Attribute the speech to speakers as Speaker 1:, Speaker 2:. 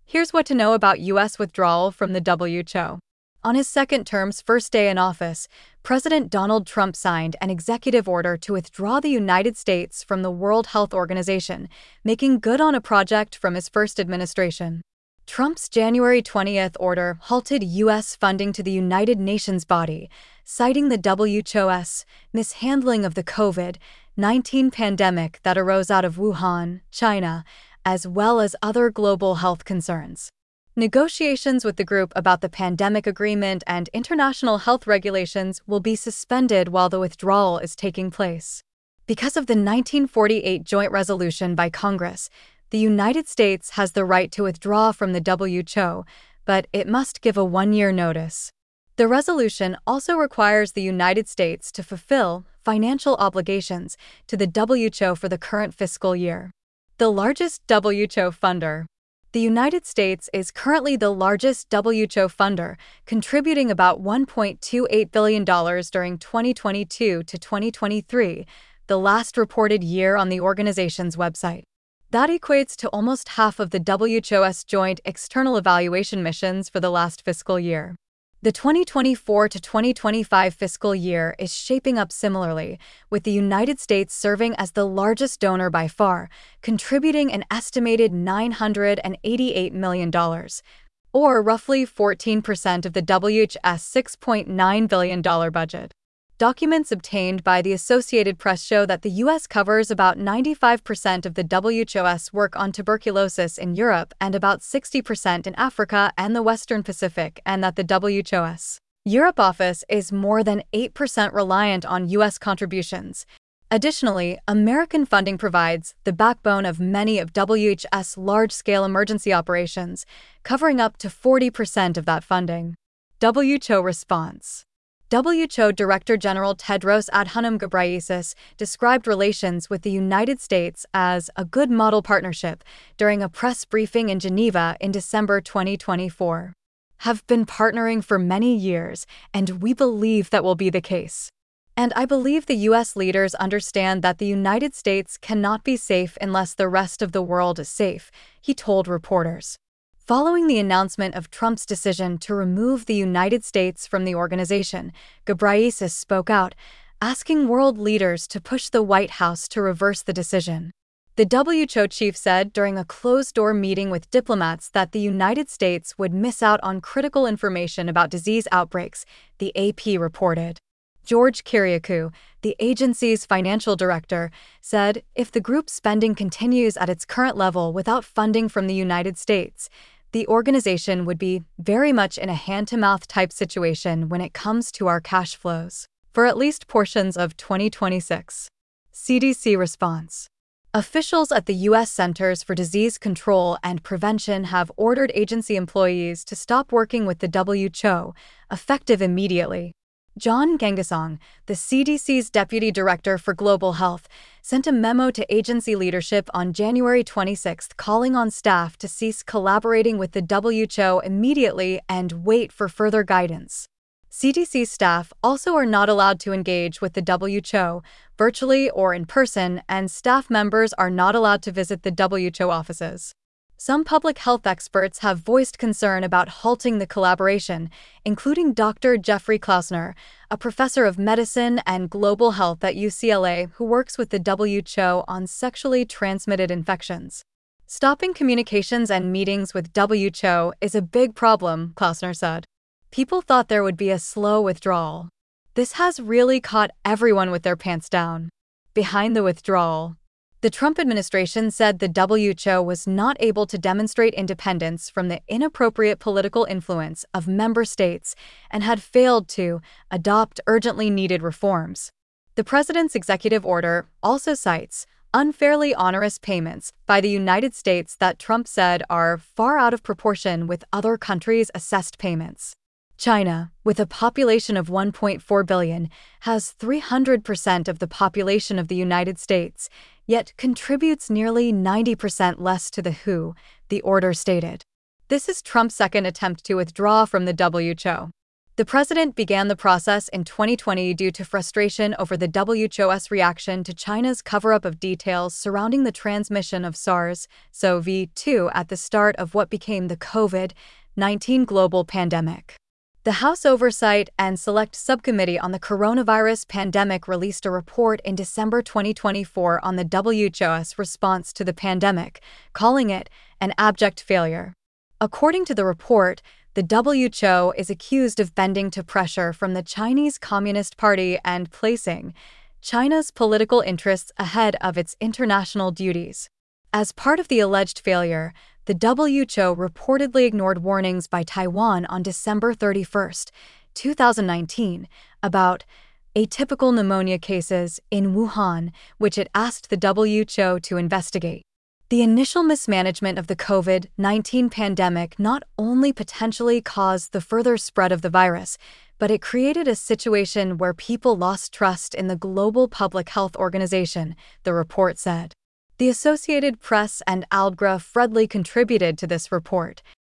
Speaker 1: Here's what to know about U.S. withdrawal from the WHO. On his second term's first day in office, President Donald Trump signed an executive order to withdraw the United States from the World Health Organization, making good on a project from his first administration. Trump's January 20th order halted U.S. funding to the United Nations body, citing the WHO's mishandling of the COVID-19 pandemic that arose out of Wuhan, China, as well as other global health concerns. Negotiations with the group about the pandemic agreement and international health regulations will be suspended while the withdrawal is taking place. Because of the 1948 joint resolution by Congress, the United States has the right to withdraw from the WHO, but it must give a one-year notice. The resolution also requires the United States to fulfill financial obligations to the WHO for the current fiscal year. The largest WHO funder. The United States is currently the largest WHO funder, contributing about $1.28 billion during 2022 to 2023, the last reported year on the organization's website. That equates to almost half of the WHO's joint external evaluation missions for the last fiscal year. The 2024 to 2025 fiscal year is shaping up similarly, with the United States serving as the largest donor by far, contributing an estimated $988 million, or roughly 14% of the WHO's $6.9 billion budget. Documents obtained by the Associated Press show that the U.S. covers about 95% of the WHO's work on tuberculosis in Europe and about 60% in Africa and the Western Pacific, and that the WHO's Europe office is more than 8% reliant on U.S. contributions. Additionally, American funding provides the backbone of many of WHO's large-scale emergency operations, covering up to 40% of that funding. WHO response. WHO Director General Tedros Adhanom Ghebreyesus described relations with the United States as a good model partnership during a press briefing in Geneva in December 2024. Have been partnering for many years, and we believe that will be the case. And I believe the U.S. leaders understand that the United States cannot be safe unless the rest of the world is safe, he told reporters. Following the announcement of Trump's decision to remove the United States from the organization, Ghebreyesus spoke out, asking world leaders to push the White House to reverse the decision. The WHO chief said during a closed-door meeting with diplomats that the United States would miss out on critical information about disease outbreaks, the AP reported. George Kyriakou, the agency's financial director, said if the group's spending continues at its current level without funding from the United States, the organization would be very much in a hand-to-mouth type situation when it comes to our cash flows for at least portions of 2026. CDC response. Officials at the U.S. Centers for Disease Control and Prevention have ordered agency employees to stop working with the WHO, effective immediately. John Nkengasong, the CDC's Deputy Director for Global Health, sent a memo to agency leadership on January 26 calling on staff to cease collaborating with the WHO immediately and wait for further guidance. CDC staff also are not allowed to engage with the WHO, virtually or in person, and staff members are not allowed to visit the WHO offices. Some public health experts have voiced concern about halting the collaboration, including Dr. Jeffrey Klausner, a professor of medicine and global health at UCLA who works with the WHO on sexually transmitted infections. Stopping communications and meetings with WHO is a big problem, Klausner said. People thought there would be a slow withdrawal. This has really caught everyone with their pants down. Behind the withdrawal. The Trump administration said the WHO was not able to demonstrate independence from the inappropriate political influence of member states and had failed to adopt urgently needed reforms. The president's executive order also cites unfairly onerous payments by the United States that Trump said are far out of proportion with other countries' assessed payments. China, with a population of 1.4 billion, has 300% of the population of the United States, yet contributes nearly 90% less to the WHO, the order stated. This is Trump's second attempt to withdraw from the WHO. The president began the process in 2020 due to frustration over the WHO's reaction to China's cover-up of details surrounding the transmission of SARS-CoV-2 at the start of what became the COVID-19 global pandemic. The House Oversight and Select Subcommittee on the Coronavirus Pandemic released a report in December 2024 on the WHO's response to the pandemic, calling it an abject failure. According to the report, the WHO is accused of bending to pressure from the Chinese Communist Party and placing China's political interests ahead of its international duties. As part of the alleged failure, the WHO reportedly ignored warnings by Taiwan on December 31, 2019, about atypical pneumonia cases in Wuhan, which it asked the WHO to investigate. The initial mismanagement of the COVID-19 pandemic not only potentially caused the further spread of the virus, but it created a situation where people lost trust in the global public health organization, the report said. The Associated Press and Aldgra Fredley contributed to this report,